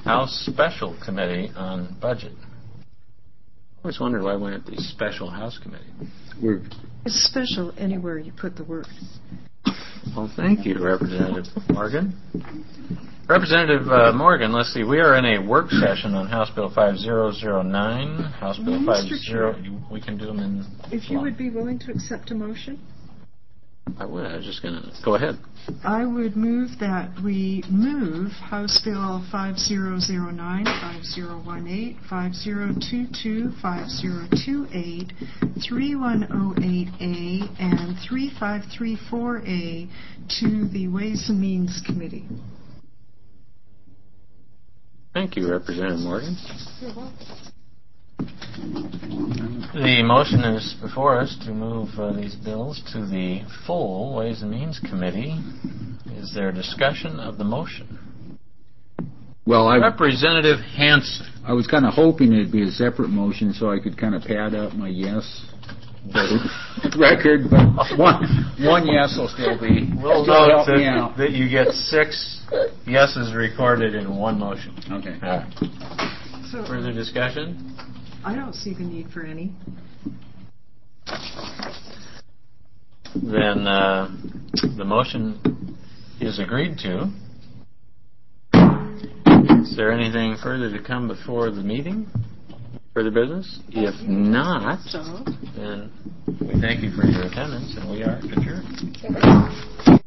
House Special Committee on Budget. I always wondered why we have these special House Committee. It's special anywhere you put the word. Well, thank you, Representative Morgan. Representative Morgan, let's see. We are in a work session on House Bill 5009. House Bill 50. We can do them in. If you would be willing to accept a motion. I would. I was just going to go ahead. I would move that we move House Bill 5009, 5018, 5022, 5028, 3108A, and 3534A to the Ways and Means Committee. Thank you, Representative Morgan. You're welcome. The motion is before us to move these bills to the full Ways and Means Committee. Is there discussion of the motion? Well, Representative Hansen. I was kind of hoping it'd be a separate motion so I could kind of pad up my yes record, but one yes will still be. We'll note that you get 6 yeses recorded in one motion. Okay. All right. So, further discussion? I don't see the need for any. Then the motion is agreed to. Is there anything further to come before the meeting? Further business? If not, then we thank you for your attendance and we are adjourned.